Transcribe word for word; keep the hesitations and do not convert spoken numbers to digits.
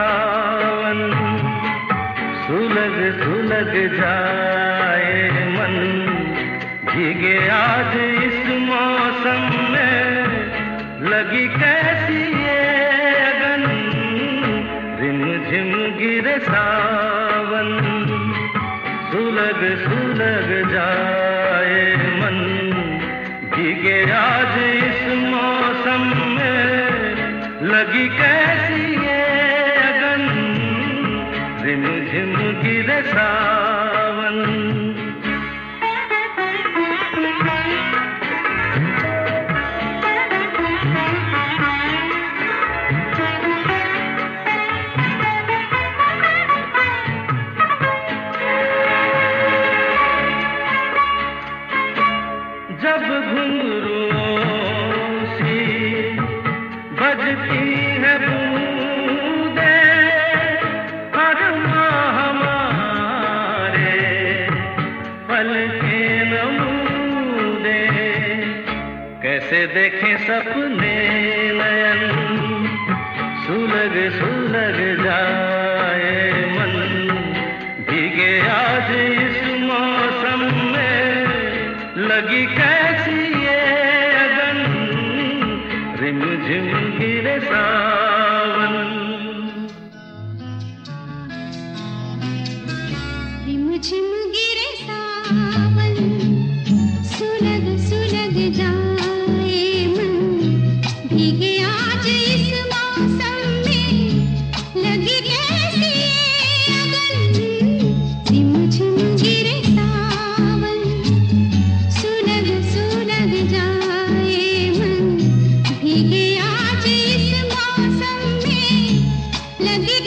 सावन, सुलग सुलग जाए मन, भीगे आज इस मौसम में, लगी कैसी ये अगन, रिम झिम गिरे सावन, सुलग सुलग जाए मन, भीगे आज इस मौसम में, लगी कैसी ये अगन, रिम झिम गिरे सावन। जब घुंघरुओं सी बजती है बूंदें, हर माह हमारे पलके नमूदे, कैसे देखें सपने नयन, सुलग सुलग जाए मन, भीगे आज इस मौसम में, लगी कैसी ये अगन, रिम झिम गिरे सावन। रिम झिम गिरे सावन, सुलग सुलग जाए मन, भीगे आज इस मौसम में, लगी कैसी ये अगन, रिम झिम गिरे सावन, सुलग सुलग जाए मन, भीगे आज इस मौसम में, लगी